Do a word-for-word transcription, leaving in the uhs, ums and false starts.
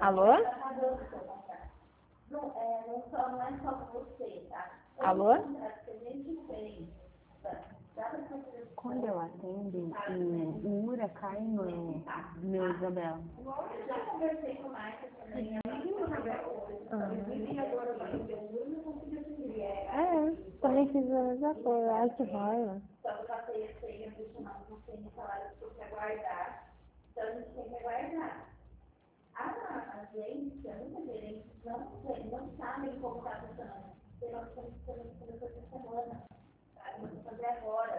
Alô? Não, é, não, só, não é só você, tá? Alô? Que a gente fez. Quando eu atendo, o, o Ura cai no meu Isabel. Eu já conversei com o Marcos também. É, também fiz a mesma coisa. Ai, que raiva. Só que eu passei a ceia, eu chamar você e falaram que tem que aguardar. Então a gente tem que aguardar. A agência, muita gerente, não, não sabem como está funcionando. Porque nós estamos começando essa semana. Vamos fazer agora.